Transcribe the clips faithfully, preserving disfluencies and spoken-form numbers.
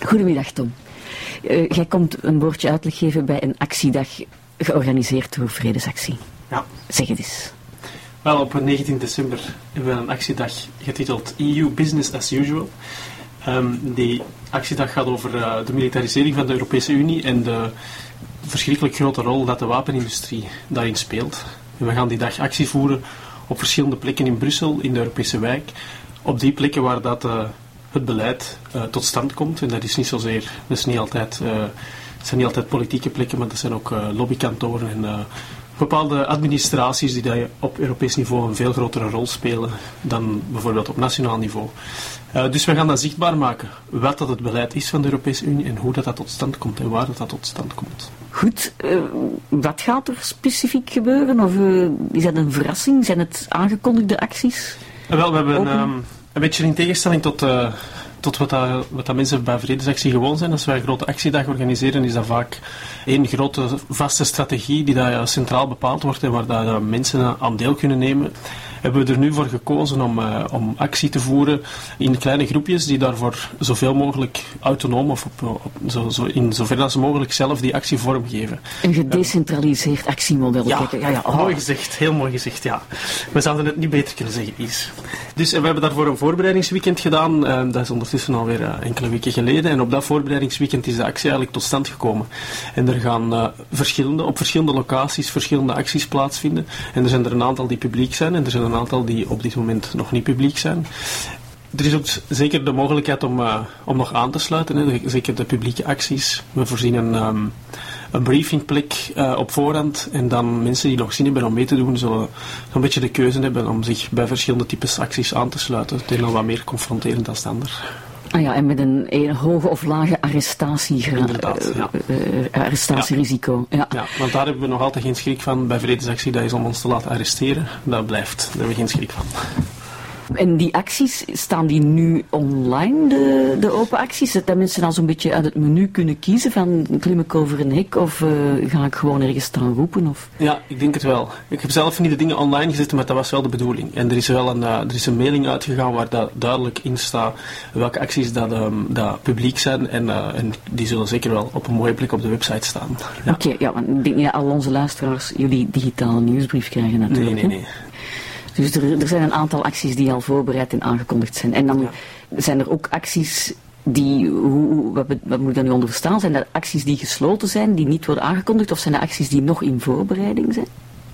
Goedemiddag, Tom. Uh, jij komt een woordje uitleg geven bij een actiedag georganiseerd door Vredesactie. Ja. Zeg het eens. Wel, op negentien december hebben we een actiedag getiteld E U Business as Usual. Um, die actiedag gaat over uh, de militarisering van de Europese Unie en de verschrikkelijk grote rol dat de wapenindustrie daarin speelt. En we gaan die dag actie voeren op verschillende plekken in Brussel, in de Europese wijk. Op die plekken waar dat, uh, het beleid uh, tot stand komt. En dat is niet zozeer, dat is niet altijd, uh, het zijn niet altijd politieke plekken, maar dat zijn ook uh, lobbykantoren en uh, bepaalde administraties die daar op Europees niveau een veel grotere rol spelen dan bijvoorbeeld op nationaal niveau. Uh, dus we gaan dat zichtbaar maken, wat dat het beleid is van de Europese Unie en hoe dat, dat tot stand komt en waar dat, dat tot stand komt. Goed, uh, wat gaat er specifiek gebeuren? Of uh, is dat een verrassing? Zijn het aangekondigde acties? Uh, wel, we hebben um, een beetje in tegenstelling tot... Uh, Tot wat, dat, wat dat mensen bij Vredesactie gewoon zijn. Als wij een grote actiedag organiseren, is dat vaak één grote vaste strategie die dat centraal bepaald wordt en waar dat mensen aan deel kunnen nemen. Hebben we er nu voor gekozen om, uh, om actie te voeren in kleine groepjes die daarvoor zoveel mogelijk autonoom of op, op, zo, zo, in zover als mogelijk zelf die actie vormgeven. Een gedecentraliseerd actiemodel. Ja, ja, ja oh. mooi gezegd, heel mooi gezegd, ja. We zouden het niet beter kunnen zeggen, Is. Dus uh, we hebben daarvoor een voorbereidingsweekend gedaan. Uh, dat is ondertussen alweer uh, enkele weken geleden. En op dat voorbereidingsweekend is de actie eigenlijk tot stand gekomen. En er gaan uh, verschillende, op verschillende locaties verschillende acties plaatsvinden. En er zijn er een aantal die publiek zijn en er zijn een aantal die op dit moment nog niet publiek zijn. Er is ook zeker de mogelijkheid om, uh, om nog aan te sluiten, hè. Zeker de publieke acties. We voorzien een, um, een briefingplek uh, op voorhand en dan mensen die nog zin hebben om mee te doen, zullen zo'n beetje de keuze hebben om zich bij verschillende types acties aan te sluiten. Het is nog wat meer confronterend dan standaard. Ah ja, en met een, een hoge of lage arrestatie, Inderdaad, ja. uh, uh, arrestatierisico. Ja. Ja. ja, want daar hebben we nog altijd geen schrik van. Bij Vredesactie, dat is om ons te laten arresteren. Dat blijft, daar hebben we geen schrik van. En die acties, staan die nu online, de, de open acties? Dat mensen dan zo'n beetje uit het menu kunnen kiezen van klim ik over een hek of uh, ga ik gewoon ergens staan roepen? Of? Ja, ik denk het wel. Ik heb zelf niet de dingen online gezet, maar dat was wel de bedoeling. En er is wel een, uh, er is een mailing uitgegaan waar dat duidelijk in staat welke acties dat, um, dat publiek zijn. En, uh, en die zullen zeker wel op een mooie plek op de website staan. Ja. Oké, okay, ja, want ik denk niet dat al onze luisteraars jullie digitale nieuwsbrief krijgen natuurlijk. Nee, nee, nee. Dus er, er zijn een aantal acties die al voorbereid en aangekondigd zijn. En dan ja. zijn er ook acties die, hoe, wat, wat moet ik daar nu onder verstaan? Zijn dat acties die gesloten zijn, die niet worden aangekondigd? Of zijn dat acties die nog in voorbereiding zijn?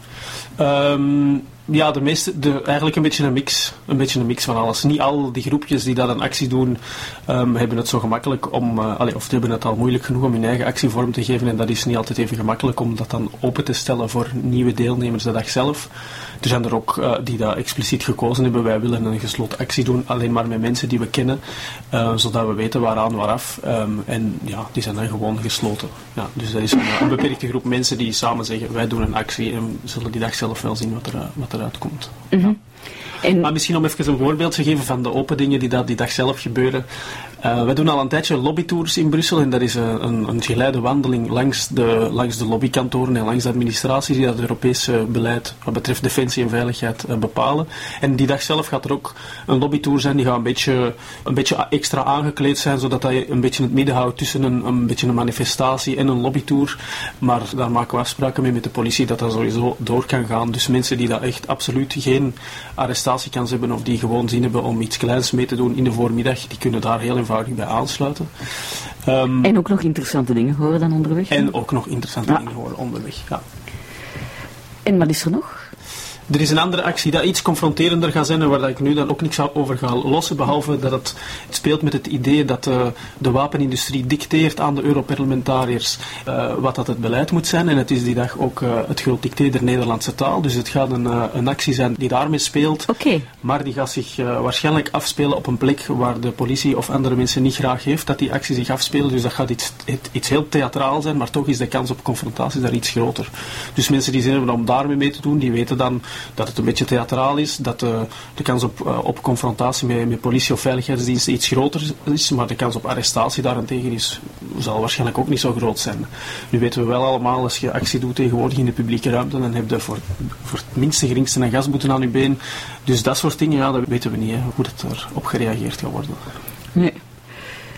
Um, ja, de meeste, de, eigenlijk een beetje een mix. Een beetje een mix van alles. Niet al die groepjes die dat een actie doen, um, hebben het zo gemakkelijk om, uh, allez, of hebben het al moeilijk genoeg om hun eigen actie vorm te geven. En dat is niet altijd even gemakkelijk om dat dan open te stellen voor nieuwe deelnemers de dag zelf. Er zijn er ook uh, die dat expliciet gekozen hebben. Wij willen een gesloten actie doen, alleen maar met mensen die we kennen, uh, zodat we weten waaraan, waaraf. Um, en ja, die zijn dan gewoon gesloten. Ja, dus dat is een, een beperkte groep mensen die samen zeggen, wij doen een actie en zullen die dag zelf wel zien wat er, wat eruit komt. Mm-hmm. Ja. En... Maar misschien om even een voorbeeld te geven van de open dingen die dat die dag zelf gebeuren. Uh, wij doen al een tijdje lobbytours in Brussel en dat is een, een, een geleide wandeling langs de, langs de lobbykantoren en langs de administraties die dat Europese beleid wat betreft defensie en veiligheid uh, bepalen. En die dag zelf gaat er ook een lobbytour zijn die gaat een beetje, een beetje extra aangekleed zijn, zodat dat je een beetje het midden houdt tussen een, een beetje een manifestatie en een lobbytour. Maar daar maken we afspraken mee met de politie dat dat sowieso door kan gaan. Dus mensen die dat echt absoluut geen arrestatiekans hebben of die gewoon zin hebben om iets kleins mee te doen in de voormiddag, die kunnen daar heel eenvoudig bij aansluiten. Um, en ook nog interessante dingen horen dan onderweg? En ook nog interessante ja. dingen horen onderweg, ja. En wat is er nog? Er is een andere actie die iets confronterender gaat zijn en waar ik nu dan ook niks over ga lossen, behalve dat het, het speelt met het idee dat uh, de wapenindustrie dicteert aan de Europarlementariërs uh, wat dat het beleid moet zijn. En het is die dag ook uh, het groot dicté der Nederlandse taal. Dus het gaat een, uh, een actie zijn die daarmee speelt. Okay. Maar die gaat zich uh, waarschijnlijk afspelen op een plek waar de politie of andere mensen niet graag heeft dat die actie zich afspeelt. Dus dat gaat iets, iets heel theatraal zijn, maar toch is de kans op confrontatie daar iets groter. Dus mensen die zin hebben om daarmee mee te doen, die weten dan dat het een beetje theatraal is, dat de, de kans op, uh, op confrontatie met, met politie of veiligheidsdiensten iets groter is, maar de kans op arrestatie daarentegen is, zal waarschijnlijk ook niet zo groot zijn. Nu weten we wel allemaal, als je actie doet tegenwoordig in de publieke ruimte, dan heb je voor, voor het minste geringste een gasboete aan je been. Dus dat soort dingen, ja, dat weten we niet, hè, hoe dat erop gereageerd gaat worden. Nee.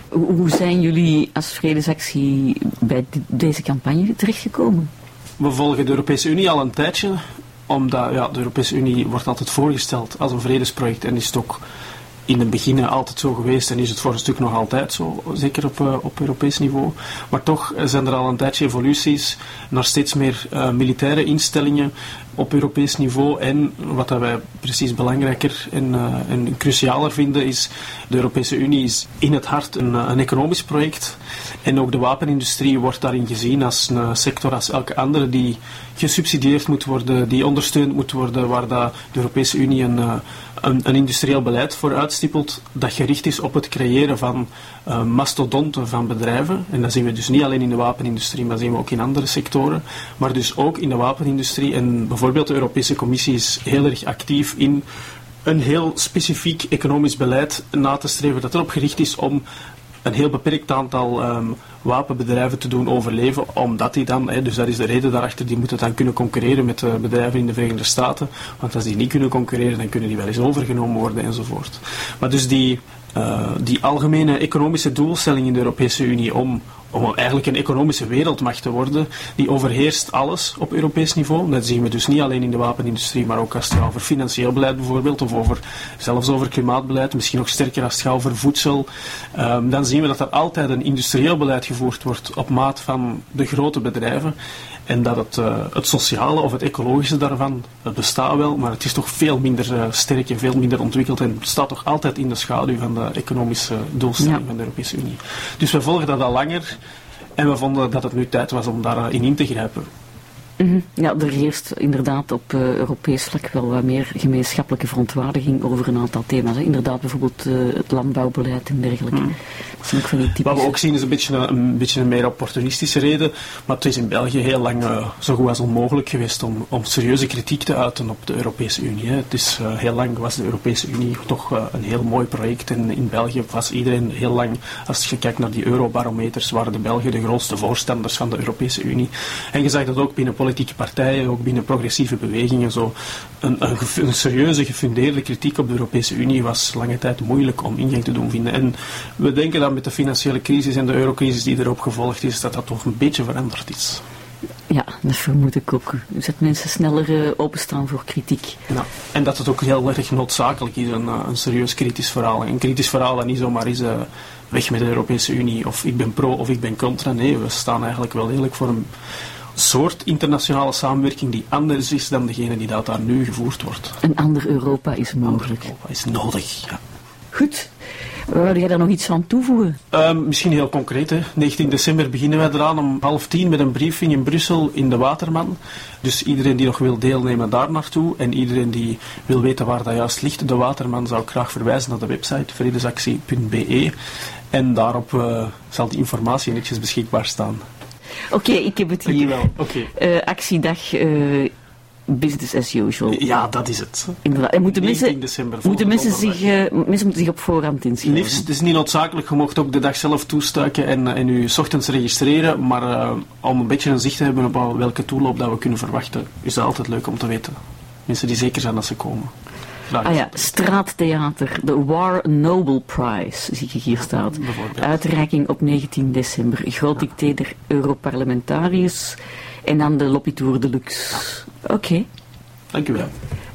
Hoe, hoe zijn jullie als Vredesactie bij die, deze campagne terechtgekomen? We volgen de Europese Unie al een tijdje, omdat ja, de Europese Unie wordt altijd voorgesteld als een vredesproject en is het ook in het begin altijd zo geweest en is het voor een stuk nog altijd zo, zeker op, uh, op Europees niveau. Maar toch zijn er al een tijdje evoluties naar steeds meer uh, militaire instellingen op Europees niveau. En wat dat wij precies belangrijker en, uh, en crucialer vinden is, de Europese Unie is in het hart een, een economisch project. En ook de wapenindustrie wordt daarin gezien als een sector als elke andere die gesubsidieerd moet worden, die ondersteund moet worden, waar dat de Europese Unie een, een, een industrieel beleid voor uitstippelt dat gericht is op het creëren van uh, mastodonten van bedrijven. En dat zien we dus niet alleen in de wapenindustrie, maar dat zien we ook in andere sectoren. Maar dus ook in de wapenindustrie. En bijvoorbeeld de Europese Commissie is heel erg actief in een heel specifiek economisch beleid na te streven dat erop gericht is om een heel beperkt aantal um, wapenbedrijven te doen overleven, omdat die dan, hè, dus dat is de reden daarachter, die moeten dan kunnen concurreren met uh, bedrijven in de Verenigde Staten, want als die niet kunnen concurreren, dan kunnen die wel eens overgenomen worden enzovoort. Maar dus die, uh, die algemene economische doelstelling in de Europese Unie om om eigenlijk een economische wereldmacht te worden, die overheerst alles op Europees niveau. Dat zien we dus niet alleen in de wapenindustrie, maar ook als het gaat over financieel beleid bijvoorbeeld, of over, zelfs over klimaatbeleid, misschien nog sterker als het gaat over voedsel. Um, dan zien we dat er altijd een industrieel beleid gevoerd wordt op maat van de grote bedrijven. En dat het, uh, het sociale of het ecologische daarvan, het bestaat wel, maar het is toch veel minder uh, sterk en veel minder ontwikkeld en het staat toch altijd in de schaduw van de economische doelstelling ja. van de Europese Unie. Dus we volgen dat al langer en we vonden dat het nu tijd was om daarin in te grijpen. Mm-hmm. Ja, er heerst inderdaad op uh, Europees vlak wel wat meer gemeenschappelijke verontwaardiging over een aantal thema's. Hè. Inderdaad, bijvoorbeeld uh, het landbouwbeleid en dergelijke. Mm. Dat zijn ook van die typische... Wat we ook zien is een beetje een, een beetje een meer opportunistische reden, maar het is in België heel lang uh, zo goed als onmogelijk geweest om, om serieuze kritiek te uiten op de Europese Unie. Hè. Het is uh, heel lang was de Europese Unie toch uh, een heel mooi project en in België was iedereen heel lang, als je kijkt naar die eurobarometers, waren de Belgen de grootste voorstanders van de Europese Unie. En je zag dat ook binnen politieke partijen, ook binnen progressieve bewegingen, zo een, een, een serieuze, gefundeerde kritiek op de Europese Unie was lange tijd moeilijk om ingang te doen vinden. En we denken dat met de financiële crisis en de eurocrisis die erop gevolgd is, dat dat toch een beetje veranderd is. Ja, dat vermoed ik ook. Dat mensen sneller uh, openstaan voor kritiek. Ja, en dat het ook heel erg noodzakelijk is, een, een serieus kritisch verhaal. Een kritisch verhaal dat niet zomaar is uh, weg met de Europese Unie, of ik ben pro of ik ben contra. Nee, we staan eigenlijk wel eerlijk voor een soort internationale samenwerking die anders is dan degene die dat daar nu gevoerd wordt. Een ander Europa is mogelijk. Ander Europa is nodig, ja. Goed. Wil jij daar nog iets aan toevoegen? Uh, misschien heel concreet. Hè. negentien december beginnen wij eraan om half tien met een briefing in Brussel in de Waterman. Dus iedereen die nog wil deelnemen daar naartoe en iedereen die wil weten waar dat juist ligt, de Waterman, zou ik graag verwijzen naar de website vredesactie punt b e en daarop uh, zal die informatie netjes beschikbaar staan. Oké, okay, ik heb het hier. Dankjewel. Okay. Uh, actiedag uh, business as usual. Ja, dat is het. Inderdaad. En moeten mensen, december, moeten mensen, zich, uh, mensen moeten zich op voorhand inschrijven? Liefst, het is niet noodzakelijk. Je mocht ook de dag zelf toestuiken en, en u 's ochtends registreren. Maar uh, om een beetje een zicht te hebben op welke toeloop dat we kunnen verwachten, is dat altijd leuk om te weten. Mensen die zeker zijn dat ze komen. Graag ah ja, straattheater, de War Nobel Prize, zie je hier staat. Uitreiking op negentien december. Groot dicté der Europarlementariërs en dan de Lopitour Deluxe. Ja. Oké. Okay. Dank u wel.